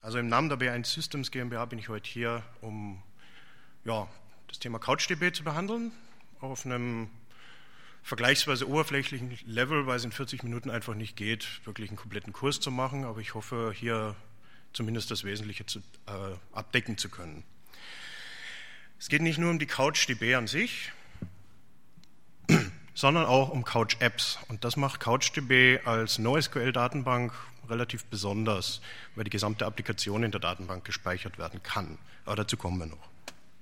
Also im Namen der B1 Systems GmbH bin ich heute hier, um das Thema CouchDB zu behandeln, auf einem vergleichsweise oberflächlichen Level, weil es in 40 Minuten einfach nicht geht, wirklich einen kompletten Kurs zu machen, aber ich hoffe, hier zumindest das Wesentliche abdecken zu können. Es geht nicht nur um die CouchDB an sich, sondern auch um Couch-Apps. Und das macht CouchDB als NoSQL-Datenbank relativ besonders, weil die gesamte Applikation in der Datenbank gespeichert werden kann. Aber dazu kommen wir noch.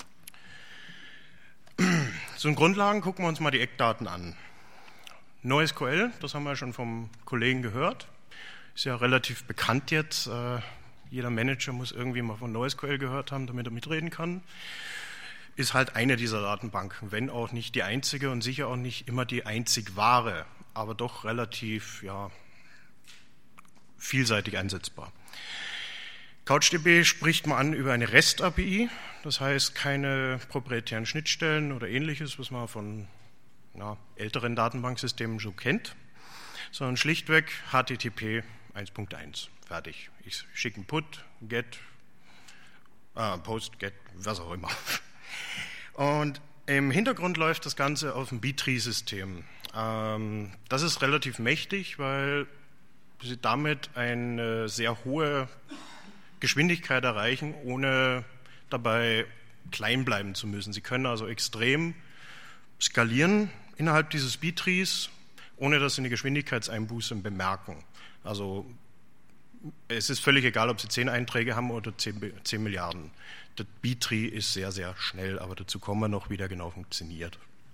Zu den Grundlagen gucken wir uns mal die Eckdaten an. NoSQL, das haben wir schon vom Kollegen gehört, ist ja relativ bekannt jetzt. Jeder Manager muss irgendwie mal von NoSQL gehört haben, damit er mitreden kann. Ist halt eine dieser Datenbanken, wenn auch nicht die einzige und sicher auch nicht immer die einzig wahre, aber doch relativ vielseitig einsetzbar. CouchDB spricht man an über eine REST-API, das heißt keine proprietären Schnittstellen oder ähnliches, was man von älteren Datenbanksystemen schon kennt, sondern schlichtweg HTTP 1.1, fertig. Ich schicke einen Put, Get, Post, Get, was auch immer. Und im Hintergrund läuft das Ganze auf dem B-Tree-System. Das ist relativ mächtig, weil Sie damit eine sehr hohe Geschwindigkeit erreichen, ohne dabei klein bleiben zu müssen. Sie können also extrem skalieren innerhalb dieses B-Trees, ohne dass Sie eine Geschwindigkeitseinbuße bemerken. Also es ist völlig egal, ob Sie 10 Einträge haben oder 10 Milliarden. Der B-Tree ist sehr, sehr schnell, aber dazu kommen wir noch, wie der genau funktioniert.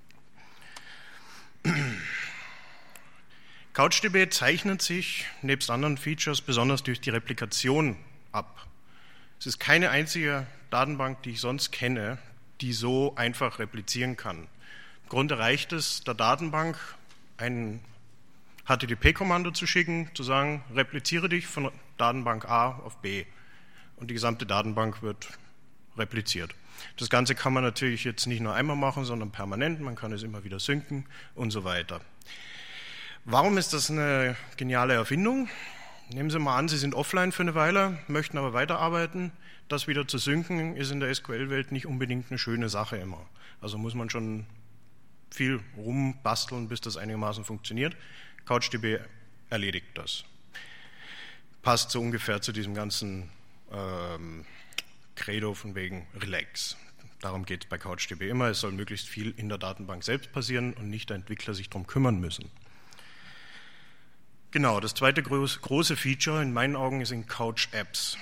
CouchDB zeichnet sich nebst anderen Features besonders durch die Replikation ab. Es ist keine einzige Datenbank, die ich sonst kenne, die so einfach replizieren kann. Im Grunde reicht es der Datenbank, ein HTTP-Kommando zu schicken, zu sagen, repliziere dich von Datenbank A auf B. Und die gesamte Datenbank wird repliziert. Das Ganze kann man natürlich jetzt nicht nur einmal machen, sondern permanent. Man kann es immer wieder synken und so weiter. Warum ist das eine geniale Erfindung? Nehmen Sie mal an, Sie sind offline für eine Weile, möchten aber weiterarbeiten. Das wieder zu synken ist in der SQL-Welt nicht unbedingt eine schöne Sache immer. Also muss man schon viel rumbasteln, bis das einigermaßen funktioniert. CouchDB erledigt das. Passt so ungefähr zu diesem ganzen Credo von wegen Relax. Darum geht es bei CouchDB immer. Es soll möglichst viel in der Datenbank selbst passieren und nicht der Entwickler sich darum kümmern müssen. Genau, das zweite große Feature in meinen Augen sind Couch-Apps.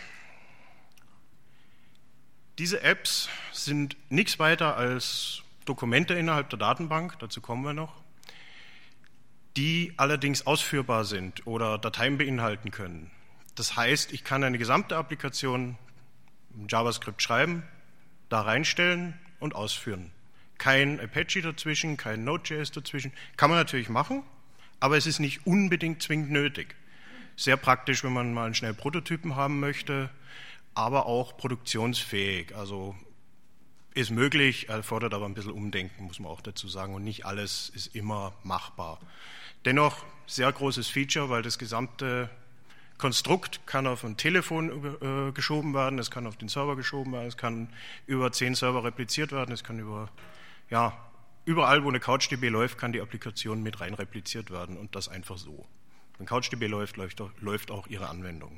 Diese Apps sind nichts weiter als Dokumente innerhalb der Datenbank, dazu kommen wir noch, die allerdings ausführbar sind oder Dateien beinhalten können. Das heißt, ich kann eine gesamte Applikation in JavaScript schreiben, da reinstellen und ausführen. Kein Apache dazwischen, kein Node.js dazwischen. Kann man natürlich machen, aber es ist nicht unbedingt zwingend nötig. Sehr praktisch, wenn man mal einen schnellen Prototypen haben möchte, aber auch produktionsfähig. Also ist möglich, erfordert aber ein bisschen Umdenken, muss man auch dazu sagen. Und nicht alles ist immer machbar. Dennoch sehr großes Feature, weil das gesamte Konstrukt kann auf ein Telefon geschoben werden, es kann auf den Server geschoben werden, es kann über 10 Server repliziert werden, es kann überall, wo eine CouchDB läuft, kann die Applikation mit rein repliziert werden und das einfach so. Wenn CouchDB läuft auch Ihre Anwendung.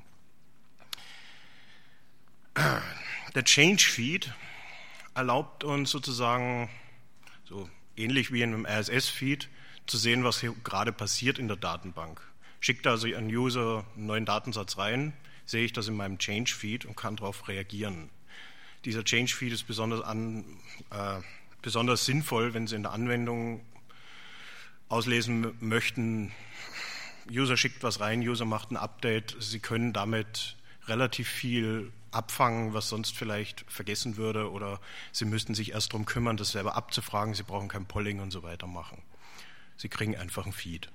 Der Change-Feed erlaubt uns sozusagen, so ähnlich wie in einem RSS-Feed, zu sehen, was hier gerade passiert in der Datenbank. Schickt also ein User einen neuen Datensatz rein, sehe ich das in meinem Change-Feed und kann darauf reagieren. Dieser Change-Feed ist besonders sinnvoll, wenn Sie in der Anwendung auslesen möchten, User schickt was rein, User macht ein Update. Sie können damit relativ viel abfangen, was sonst vielleicht vergessen würde, oder Sie müssten sich erst darum kümmern, das selber abzufragen. Sie brauchen kein Polling und so weiter machen. Sie kriegen einfach ein Feed.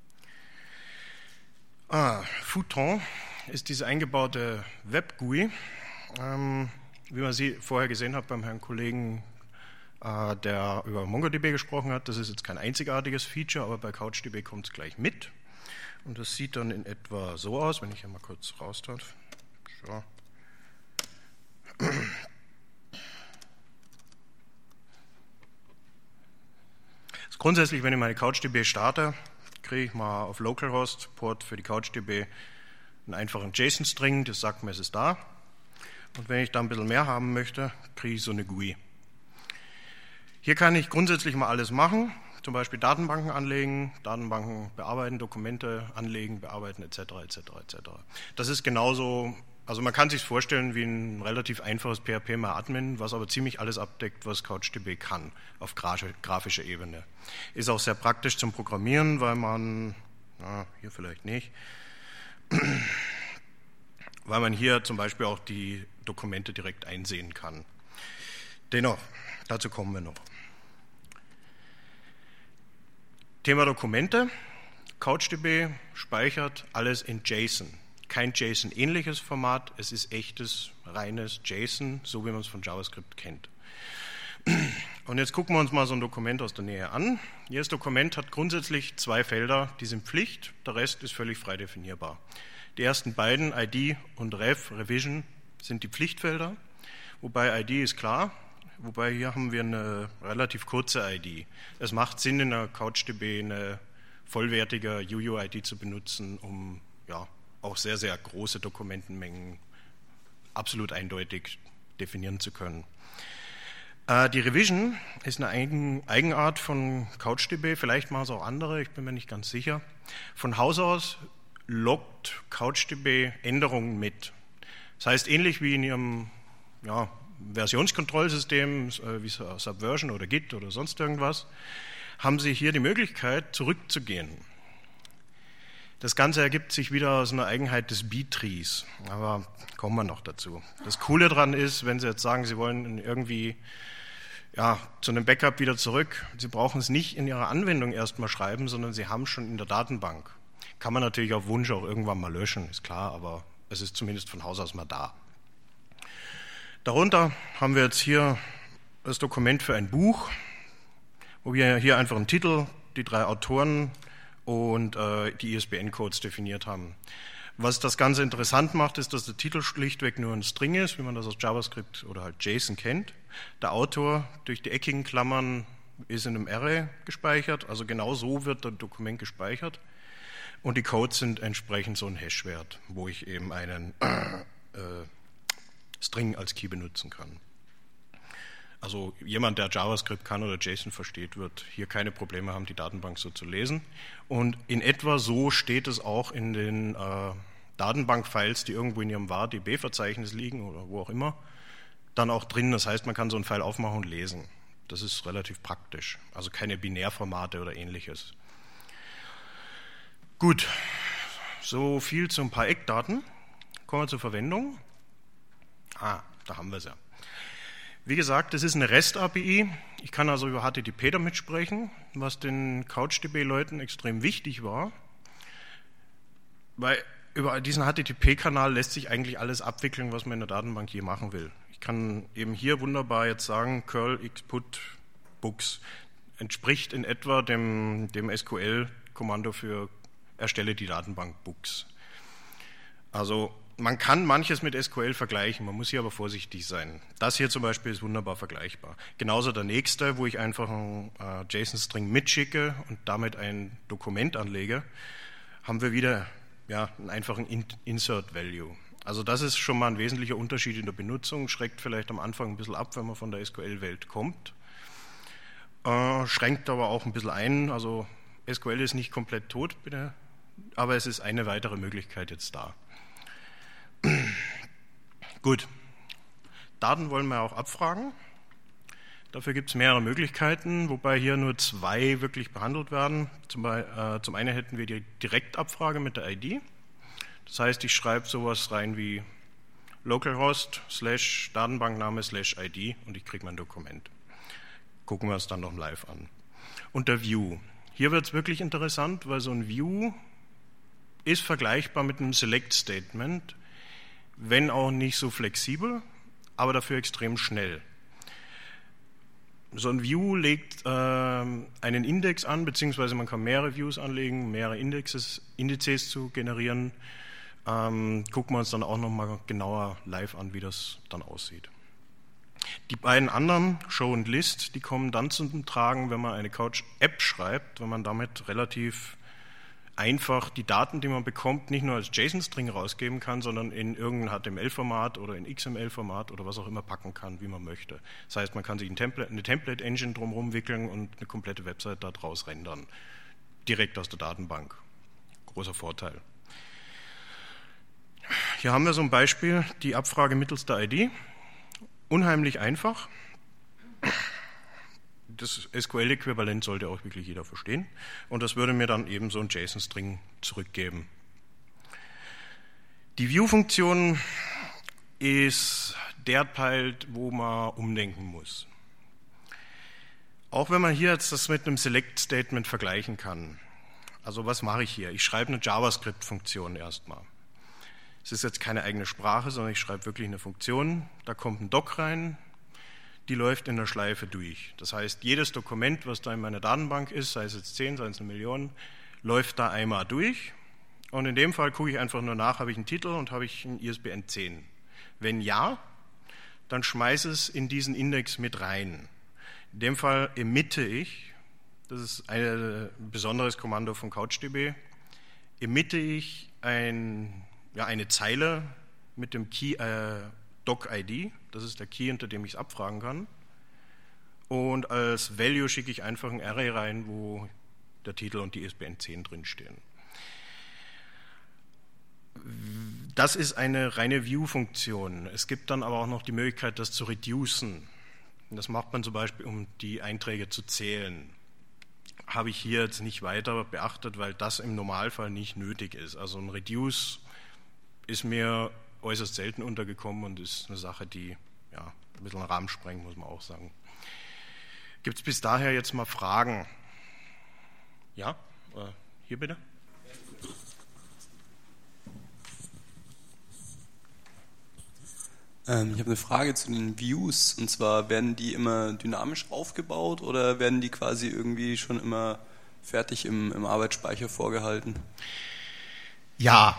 Futon ist diese eingebaute Web-GUI, wie man sie vorher gesehen hat beim Herrn Kollegen, der über MongoDB gesprochen hat. Das ist jetzt kein einzigartiges Feature, aber bei CouchDB kommt es gleich mit. Und das sieht dann in etwa so aus, wenn ich hier mal kurz raus darf. So. Grundsätzlich, wenn ich meine CouchDB starte, kriege ich mal auf Localhost Port für die CouchDB einen einfachen JSON-String, das sagt mir, es ist da. Und wenn ich da ein bisschen mehr haben möchte, kriege ich so eine GUI. Hier kann ich grundsätzlich mal alles machen, zum Beispiel Datenbanken anlegen, Datenbanken bearbeiten, Dokumente anlegen, bearbeiten etc. etc. etc. Das ist genauso, also man kann sich vorstellen wie ein relativ einfaches PHP-MyAdmin, was aber ziemlich alles abdeckt, was CouchDB kann auf grafischer Ebene. Ist auch sehr praktisch zum Programmieren, weil man, hier vielleicht nicht, weil man hier zum Beispiel auch die Dokumente direkt einsehen kann. Dennoch, dazu kommen wir noch. Thema Dokumente. CouchDB speichert alles in JSON. Kein JSON-ähnliches Format, es ist echtes, reines JSON, so wie man es von JavaScript kennt. Und jetzt gucken wir uns mal so ein Dokument aus der Nähe an. Jedes Dokument hat grundsätzlich 2 Felder, die sind Pflicht, der Rest ist völlig frei definierbar. Die ersten beiden, ID und Revision, sind die Pflichtfelder, wobei ID ist klar. Wobei hier haben wir eine relativ kurze ID. Es macht Sinn, in der CouchDB eine vollwertige UUID zu benutzen, um auch sehr, sehr große Dokumentenmengen absolut eindeutig definieren zu können. Die Revision ist eine Eigenart von CouchDB, vielleicht machen es auch andere, ich bin mir nicht ganz sicher. Von Haus aus loggt CouchDB Änderungen mit. Das heißt, ähnlich wie in Ihrem Versionskontrollsystem wie Subversion oder Git oder sonst irgendwas, haben Sie hier die Möglichkeit, zurückzugehen. Das Ganze ergibt sich wieder aus einer Eigenheit des B-Trees, aber kommen wir noch dazu. Das Coole daran ist, wenn Sie jetzt sagen, Sie wollen irgendwie zu einem Backup wieder zurück, Sie brauchen es nicht in Ihrer Anwendung erstmal schreiben, sondern Sie haben es schon in der Datenbank. Kann man natürlich auf Wunsch auch irgendwann mal löschen, ist klar, aber es ist zumindest von Haus aus mal da. Darunter haben wir jetzt hier das Dokument für ein Buch, wo wir hier einfach einen Titel, die 3 Autoren und die ISBN-Codes definiert haben. Was das Ganze interessant macht, ist, dass der Titel schlichtweg nur ein String ist, wie man das aus JavaScript oder halt JSON kennt. Der Autor durch die eckigen Klammern ist in einem Array gespeichert, also genau so wird das Dokument gespeichert. Und die Codes sind entsprechend so ein Hash-Wert, wo ich eben einen String als Key benutzen kann. Also jemand, der JavaScript kann oder JSON versteht, wird hier keine Probleme haben, die Datenbank so zu lesen. Und in etwa so steht es auch in den Datenbank-Files, die irgendwo in Ihrem var-db-Verzeichnis liegen oder wo auch immer, dann auch drin. Das heißt, man kann so einen File aufmachen und lesen. Das ist relativ praktisch. Also keine Binärformate oder ähnliches. Gut, so viel zu ein paar Eckdaten. Kommen wir zur Verwendung. Da haben wir es ja. Wie gesagt, das ist eine REST-API. Ich kann also über HTTP damit sprechen, was den CouchDB-Leuten extrem wichtig war, weil über diesen HTTP-Kanal lässt sich eigentlich alles abwickeln, was man in der Datenbank hier machen will. Ich kann eben hier wunderbar jetzt sagen, curl xput books entspricht in etwa dem SQL-Kommando für erstelle die Datenbank Books. Also man kann manches mit SQL vergleichen, man muss hier aber vorsichtig sein. Das hier zum Beispiel ist wunderbar vergleichbar. Genauso der nächste, wo ich einfach einen JSON-String mitschicke und damit ein Dokument anlege, haben wir wieder einen einfachen Insert-Value. Also das ist schon mal ein wesentlicher Unterschied in der Benutzung, schreckt vielleicht am Anfang ein bisschen ab, wenn man von der SQL-Welt kommt, schränkt aber auch ein bisschen ein. Also SQL ist nicht komplett tot, bitte, aber es ist eine weitere Möglichkeit jetzt da. Gut, Daten wollen wir auch abfragen. Dafür gibt es mehrere Möglichkeiten, wobei hier nur 2 wirklich behandelt werden. Zum einen hätten wir die Direktabfrage mit der ID. Das heißt, ich schreibe sowas rein wie localhost / Datenbankname / ID und ich kriege mein Dokument. Gucken wir es dann noch live an. Und der View. Hier wird es wirklich interessant, weil so ein View ist vergleichbar mit einem Select-Statement, wenn auch nicht so flexibel, aber dafür extrem schnell. So ein View legt einen Index an, beziehungsweise man kann mehrere Views anlegen, mehrere Indizes zu generieren. Gucken wir uns dann auch nochmal genauer live an, wie das dann aussieht. Die beiden anderen, Show und List, die kommen dann zum Tragen, wenn man eine Couch-App schreibt, wenn man damit relativ einfach die Daten, die man bekommt, nicht nur als JSON-String rausgeben kann, sondern in irgendein HTML-Format oder in XML-Format oder was auch immer packen kann, wie man möchte. Das heißt, man kann sich eine Template-Engine drumherum wickeln und eine komplette Website daraus rendern. Direkt aus der Datenbank. Großer Vorteil. Hier haben wir so ein Beispiel, die Abfrage mittels der ID. Unheimlich einfach. Das SQL-Äquivalent sollte auch wirklich jeder verstehen. Und das würde mir dann eben so ein JSON-String zurückgeben. Die View-Funktion ist der Teil, wo man umdenken muss. Auch wenn man hier jetzt das mit einem Select-Statement vergleichen kann. Also was mache ich hier? Ich schreibe eine JavaScript-Funktion erstmal. Es ist jetzt keine eigene Sprache, sondern ich schreibe wirklich eine Funktion. Da kommt ein Doc rein, die läuft in der Schleife durch. Das heißt, jedes Dokument, was da in meiner Datenbank ist, sei es jetzt 10, sei es 1 Million, läuft da einmal durch. Und in dem Fall gucke ich einfach nur nach, habe ich einen Titel und habe ich einen ISBN 10. Wenn ja, dann schmeiße es in diesen Index mit rein. In dem Fall emitte ich, das ist ein besonderes Kommando von CouchDB, emitte ich eine Zeile mit dem Key Doc-ID, das ist der Key, unter dem ich es abfragen kann. Und als Value schicke ich einfach ein Array rein, wo der Titel und die ISBN 10 drinstehen. Das ist eine reine View-Funktion. Es gibt dann aber auch noch die Möglichkeit, das zu reducen. Das macht man zum Beispiel, um die Einträge zu zählen. Habe ich hier jetzt nicht weiter beachtet, weil das im Normalfall nicht nötig ist. Also ein Reduce ist mir äußerst selten untergekommen und ist eine Sache, die ja, ein bisschen den Rahmen sprengt, muss man auch sagen. Gibt es bis daher jetzt mal Fragen? Ja, hier bitte. Ich habe eine Frage zu den Views, und zwar, werden die immer dynamisch aufgebaut oder werden die quasi irgendwie schon immer fertig im Arbeitsspeicher vorgehalten? Ja,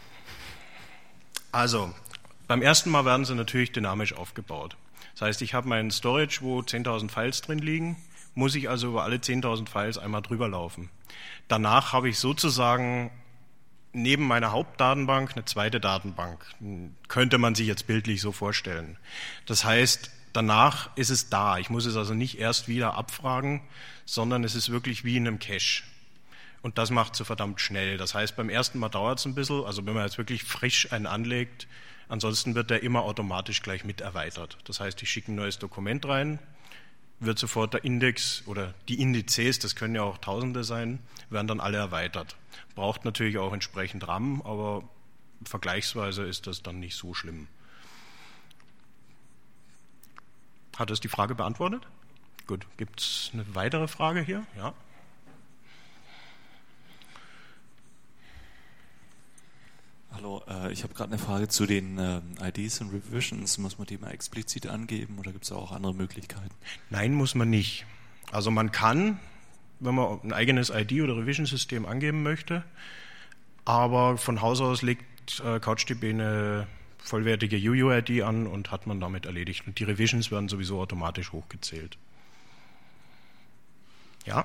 also beim ersten Mal werden sie natürlich dynamisch aufgebaut. Das heißt, ich habe meinen Storage, wo 10.000 Files drin liegen, muss ich also über alle 10.000 Files einmal drüber laufen. Danach habe ich sozusagen neben meiner Hauptdatenbank eine zweite Datenbank. Könnte man sich jetzt bildlich so vorstellen. Das heißt, danach ist es da. Ich muss es also nicht erst wieder abfragen, sondern es ist wirklich wie in einem Cache. Und das macht so verdammt schnell. Das heißt, beim ersten Mal dauert es ein bisschen, also wenn man jetzt wirklich frisch einen anlegt, ansonsten wird der immer automatisch gleich mit erweitert. Das heißt, ich schicke ein neues Dokument rein, wird sofort der Index oder die Indizes, das können ja auch Tausende sein, werden dann alle erweitert. Braucht natürlich auch entsprechend RAM, aber vergleichsweise ist das dann nicht so schlimm. Hat das die Frage beantwortet? Gut, gibt es eine weitere Frage hier? Ja. Hallo, ich habe gerade eine Frage zu den IDs und Revisions. Muss man die mal explizit angeben oder gibt es auch andere Möglichkeiten? Nein, muss man nicht. Also man kann, wenn man ein eigenes ID- oder Revision-System angeben möchte, aber von Haus aus legt CouchDB eine vollwertige UUID an und hat man damit erledigt. Und die Revisions werden sowieso automatisch hochgezählt. Ja?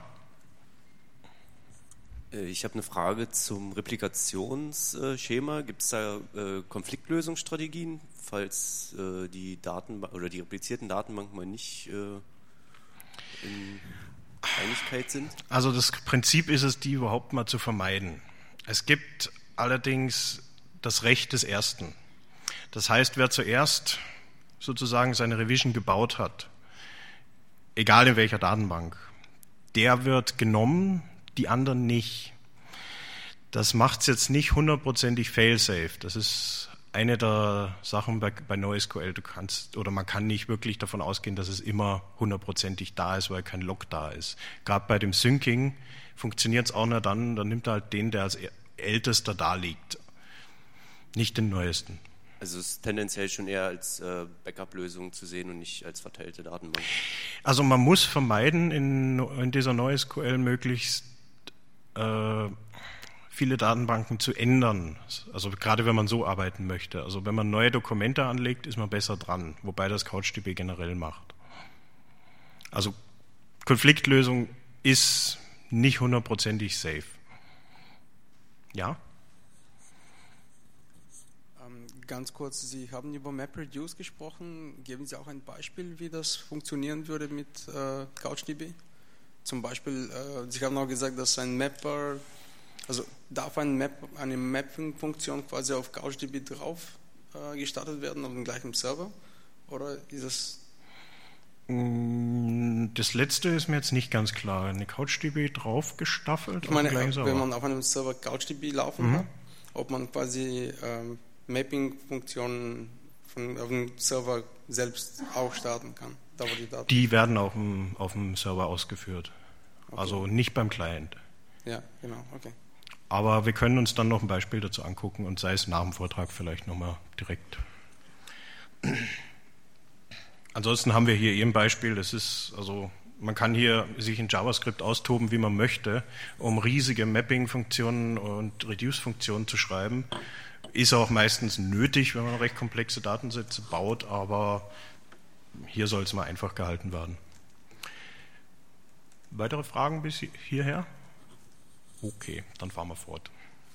Ich habe eine Frage zum Replikationsschema. Gibt es da Konfliktlösungsstrategien, falls die Datenbank oder die replizierten Datenbanken mal nicht in Einigkeit sind? Also das Prinzip ist es, die überhaupt mal zu vermeiden. Es gibt allerdings das Recht des Ersten. Das heißt, wer zuerst sozusagen seine Revision gebaut hat, egal in welcher Datenbank, der wird genommen, die anderen nicht. Das macht es jetzt nicht hundertprozentig fail-safe. Das ist eine der Sachen bei NoSQL. Man kann nicht wirklich davon ausgehen, dass es immer hundertprozentig da ist, weil kein Log da ist. Gerade bei dem Syncing funktioniert es auch nur dann nimmt er halt den, der als ältester da liegt, nicht den neuesten. Also es ist tendenziell schon eher als Backup-Lösung zu sehen und nicht als verteilte Datenbank. Also man muss vermeiden, in dieser NoSQL möglichst viele Datenbanken zu ändern. Also gerade wenn man so arbeiten möchte. Also wenn man neue Dokumente anlegt, ist man besser dran, wobei das CouchDB generell macht. Also Konfliktlösung ist nicht 100%ig safe. Ja? Ganz kurz, Sie haben über MapReduce gesprochen. Geben Sie auch ein Beispiel, wie das funktionieren würde mit CouchDB? Zum Beispiel, Sie haben auch gesagt, dass ein Mapper, also darf eine Mapping-Funktion quasi auf CouchDB drauf gestartet werden, auf dem gleichen Server? Oder ist das... Das letzte ist mir jetzt nicht ganz klar. Eine CouchDB drauf gestaffelt? Ich meine, wenn man auf einem Server CouchDB laufen hat, ob man quasi Mapping-Funktionen auf dem Server selbst auch starten kann. Da, wo die Daten die werden auch auf dem Server ausgeführt. Okay. Also nicht beim Client. Ja, genau, okay. Aber wir können uns dann noch ein Beispiel dazu angucken und sei es nach dem Vortrag vielleicht nochmal direkt. Ansonsten haben wir hier ein Beispiel. Das ist, also man kann hier sich in JavaScript austoben, wie man möchte, um riesige Mapping-Funktionen und Reduce-Funktionen zu schreiben. Ist auch meistens nötig, wenn man recht komplexe Datensätze baut, aber hier soll es mal einfach gehalten werden. Weitere Fragen bis hierher? Okay, dann fahren wir fort.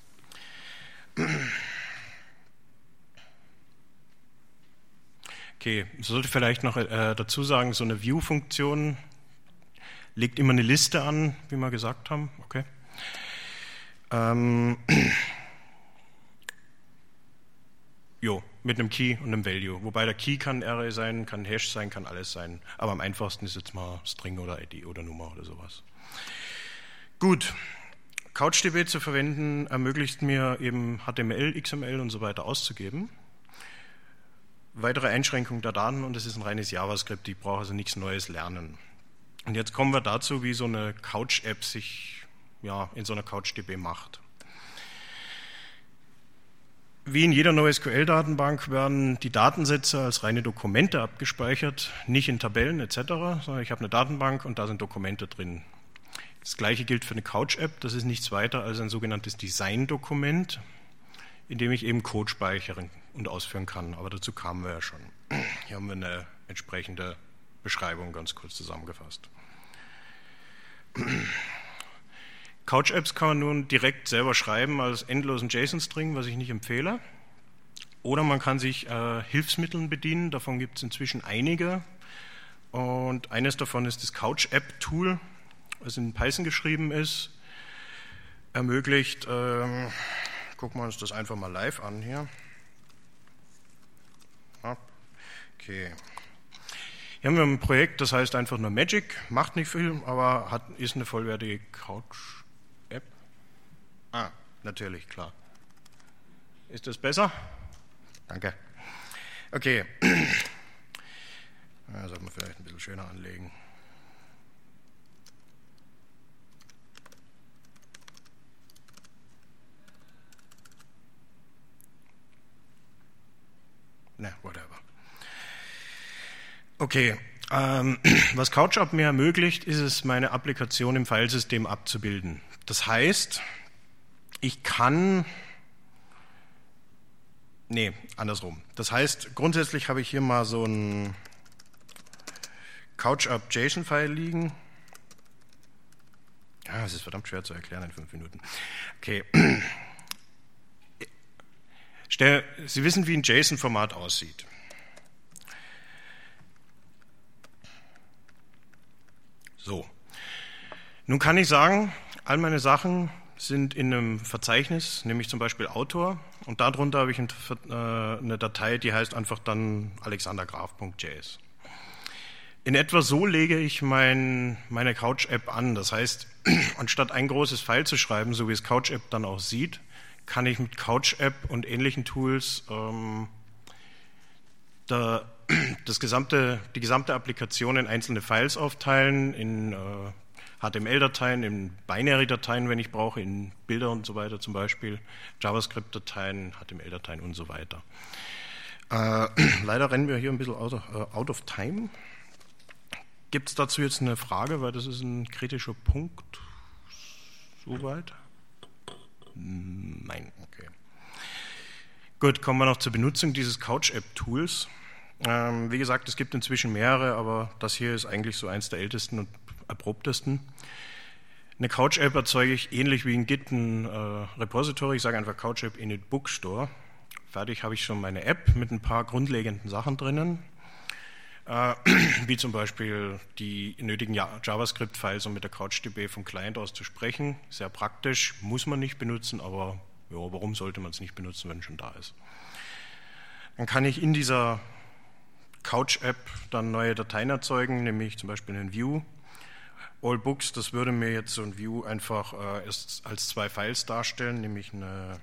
Okay, ich sollte vielleicht noch dazu sagen, so eine View-Funktion legt immer eine Liste an, wie wir gesagt haben. Okay. Mit einem Key und einem Value. Wobei der Key kann Array sein, kann Hash sein, kann alles sein. Aber am einfachsten ist jetzt mal String oder ID oder Nummer oder sowas. Gut. CouchDB zu verwenden ermöglicht mir eben HTML, XML und so weiter auszugeben. Weitere Einschränkung der Daten und es ist ein reines JavaScript. Ich brauche also nichts Neues lernen. Und jetzt kommen wir dazu, wie so eine Couch-App sich in so einer CouchDB macht. Wie in jeder NoSQL-Datenbank werden die Datensätze als reine Dokumente abgespeichert, nicht in Tabellen etc., sondern ich habe eine Datenbank und da sind Dokumente drin. Das gleiche gilt für eine Couch-App, das ist nichts weiter als ein sogenanntes Design-Dokument, in dem ich eben Code speichern und ausführen kann, aber dazu kamen wir ja schon. Hier haben wir eine entsprechende Beschreibung ganz kurz zusammengefasst. Couch-Apps kann man nun direkt selber schreiben als endlosen JSON-String, was ich nicht empfehle. Oder man kann sich Hilfsmitteln bedienen, davon gibt es inzwischen einige. Und eines davon ist das Couch-App-Tool, was in Python geschrieben ist. Ermöglicht, gucken wir uns das einfach mal live an hier. Okay. Hier haben wir ein Projekt, das heißt einfach nur Magic, macht nicht viel, aber ist eine vollwertige Couch-App. Natürlich, klar. Ist das besser? Danke. Okay. Sollten wir vielleicht ein bisschen schöner anlegen. Whatever. Okay, was CouchUp mir ermöglicht, ist es, meine Applikation im Filesystem abzubilden. Das heißt, ich kann, andersrum. Das heißt, grundsätzlich habe ich hier mal so ein CouchUp JSON-File liegen. Das ist verdammt schwer zu erklären in 5 Minuten. Okay. Sie wissen, wie ein JSON-Format aussieht. So. Nun kann ich sagen, all meine Sachen sind in einem Verzeichnis, nämlich zum Beispiel Autor, und darunter habe ich eine Datei, die heißt einfach dann alexandergraf.js. In etwa so lege ich meine Couch-App an. Das heißt, anstatt ein großes File zu schreiben, so wie es Couch-App dann auch sieht, kann ich mit Couch-App und ähnlichen Tools die gesamte Applikation in einzelne Files aufteilen, in HTML-Dateien, in Binary-Dateien, wenn ich brauche, in Bilder und so weiter zum Beispiel, JavaScript-Dateien, HTML-Dateien und so weiter. Leider rennen wir hier ein bisschen out of time. Gibt es dazu jetzt eine Frage, weil das ist ein kritischer Punkt? Soweit? Nein, okay. Gut, kommen wir noch zur Benutzung dieses Couch-App-Tools. Wie gesagt, es gibt inzwischen mehrere, aber das hier ist eigentlich so eins der ältesten und erprobtesten. Eine Couch-App erzeuge ich ähnlich wie in Git ein Repository. Ich sage einfach Couch-App init Bookstore. Fertig habe ich schon meine App mit ein paar grundlegenden Sachen drinnen, wie zum Beispiel die nötigen JavaScript-Files, um mit der CouchDB vom Client aus zu sprechen. Sehr praktisch, muss man nicht benutzen, aber ja, warum sollte man es nicht benutzen, wenn es schon da ist? Dann kann ich in dieser Couch-App dann neue Dateien erzeugen, nämlich zum Beispiel einen View. All Books, das würde mir jetzt so ein View einfach erst als 2 Files darstellen, nämlich eine,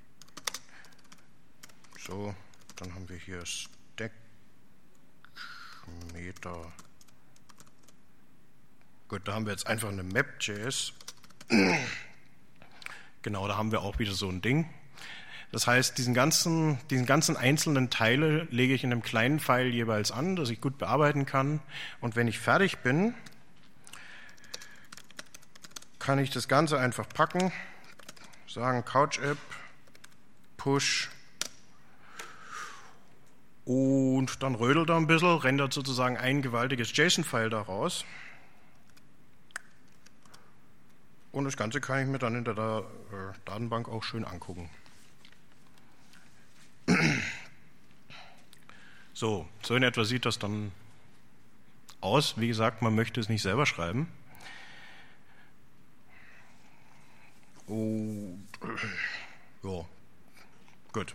so, dann haben wir hier Stack, Meter. Gut, da haben wir jetzt einfach eine Map.js. Genau, da haben wir auch wieder so ein Ding. Das heißt, diesen ganzen einzelnen Teile lege ich in einem kleinen File jeweils an, das ich gut bearbeiten kann. Und wenn ich fertig bin, kann ich das Ganze einfach packen, sagen Couch-App, Push und dann rödelt er ein bisschen, rendert sozusagen ein gewaltiges JSON-File daraus. Und das Ganze kann ich mir dann in der Datenbank auch schön angucken. So in etwa sieht das dann aus. Wie gesagt, man möchte es nicht selber schreiben. Und ja, gut.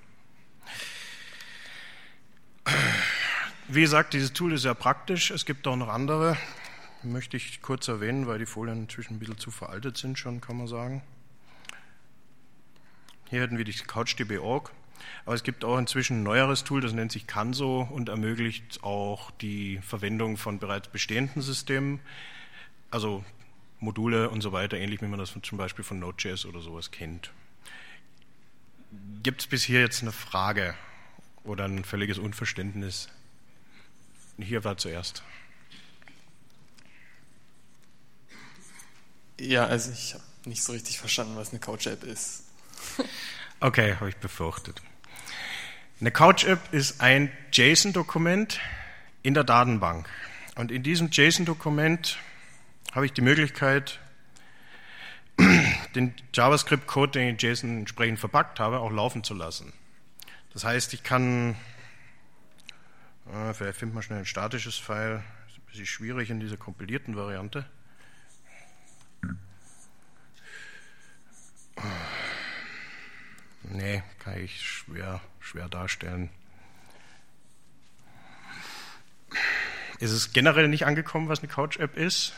Wie gesagt, dieses Tool ist sehr praktisch. Es gibt auch noch andere. Möchte ich kurz erwähnen, weil die Folien inzwischen ein bisschen zu veraltet sind schon, kann man sagen. Hier hätten wir die CouchDB.org. Aber es gibt auch inzwischen ein neueres Tool, das nennt sich Canso und ermöglicht auch die Verwendung von bereits bestehenden Systemen, also Module und so weiter, ähnlich wie man das zum Beispiel von Node.js oder sowas kennt. Gibt es bis hier jetzt eine Frage oder ein völliges Unverständnis? Hier war zuerst. Ja, also ich habe nicht so richtig verstanden, was eine Couch-App ist. Okay, habe ich befürchtet. Eine Couch-App ist ein JSON-Dokument in der Datenbank. Und in diesem JSON-Dokument habe ich die Möglichkeit, den JavaScript-Code, den ich in JSON entsprechend verpackt habe, auch laufen zu lassen. Das heißt, ich kann, vielleicht findet man schnell ein statisches File, ist ein bisschen schwierig in dieser kompilierten Variante. Nee, kann ich schwer darstellen. Ist es generell nicht angekommen, was eine Couch-App ist?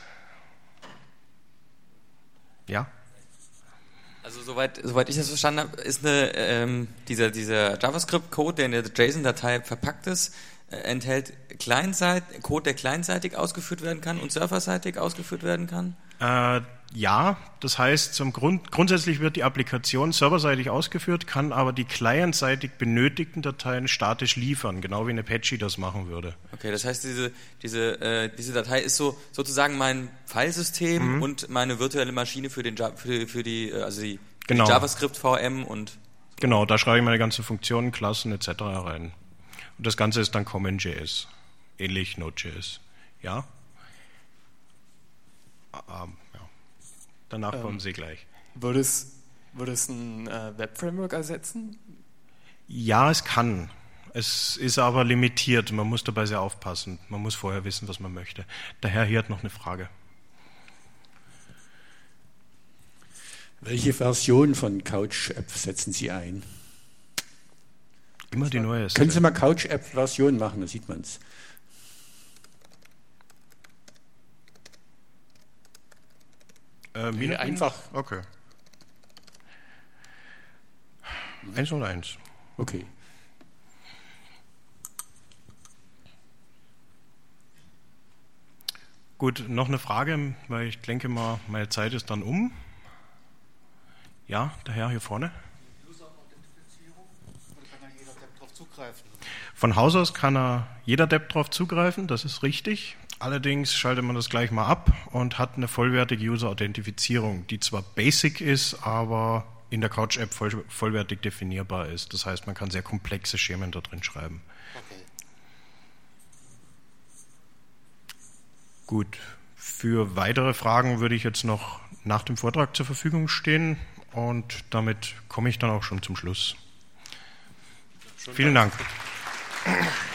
Ja? Also soweit ich das verstanden habe, ist dieser JavaScript-Code, der in der JSON-Datei verpackt ist, enthält Code, der clientseitig ausgeführt werden kann und serverseitig ausgeführt werden kann? Ja, das heißt, grundsätzlich wird die Applikation serverseitig ausgeführt, kann aber die clientseitig benötigten Dateien statisch liefern, genau wie eine Apache das machen würde. Okay, das heißt, diese Datei ist sozusagen mein Filesystem und meine virtuelle Maschine für die JavaScript-VM und... Genau, da schreibe ich meine ganzen Funktionen, Klassen etc. rein. Und das Ganze ist dann Common.js, ähnlich Node.js. Ja? Ja. Danach kommen Sie gleich. Würde es ein Web-Framework ersetzen? Ja, es kann. Es ist aber limitiert. Man muss dabei sehr aufpassen. Man muss vorher wissen, was man möchte. Der Herr hier hat noch eine Frage. Welche Version von Couch-App setzen Sie ein? Immer die neueste. Können Sie mal Couch-App-Version machen, da sieht man es. Einfach. Okay. 101. Okay. Gut, noch eine Frage, weil ich denke mal, meine Zeit ist dann um. Ja, der Herr hier vorne. User-Authentifizierung, oder kann da jeder Depp drauf zugreifen? Von Haus aus kann jeder Depp drauf zugreifen, das ist richtig. Allerdings schaltet man das gleich mal ab und hat eine vollwertige User-Authentifizierung, die zwar basic ist, aber in der Couch-App vollwertig definierbar ist. Das heißt, man kann sehr komplexe Schemen da drin schreiben. Okay. Gut, für weitere Fragen würde ich jetzt noch nach dem Vortrag zur Verfügung stehen und damit komme ich dann auch schon zum Schluss. Vielen Dank.